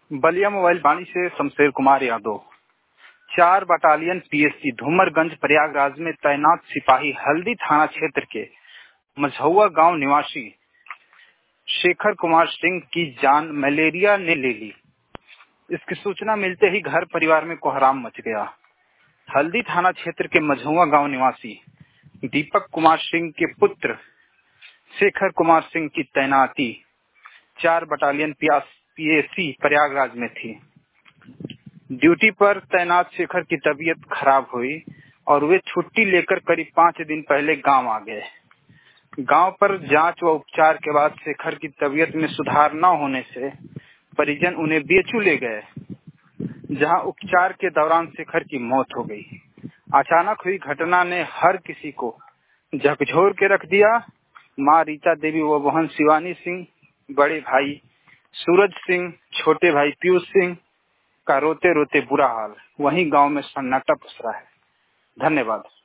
Ballia mobile Vani से Shamsher Kumar Yadav. 4 battalion PAC Dhoomanganj Prayagraj में तैनात सिपाही हल्दी थाना क्षेत्र के मझौआ गांव निवासी शेखर कुमार सिंह की जान मलेरिया ने ले ली। इसकी सूचना मिलते ही घर परिवार में कोहराम मच गया। हल्दी थाना क्षेत्र के मझौआ गांव निवासी दीपक कुमार सिंह के पुत्र शेखर कुमार सिंह की तैनाती 4 बटालियन पीएसी प्रयागराज में थी। ड्यूटी पर तैनात शेखर की तबीयत खराब हुई और वे छुट्टी लेकर करीब 5 दिन पहले गांव आ गए। गांव पर जांच व उपचार के बाद शेखर की तबीयत में सुधार न होने से परिजन उन्हें बीएचयू ले गए, जहां उपचार के दौरान शेखर की मौत हो गई। अचानक हुई घटना ने हर किसी को झकझोर के रख दिया। मां रीता देवी व बहन शिवानी सिंह, बड़े भाई सूरज सिंह, छोटे भाई पीयूष सिंह का रोते रोते बुरा हाल। वहीं गांव में सन्नाटा पसरा है। धन्यवाद।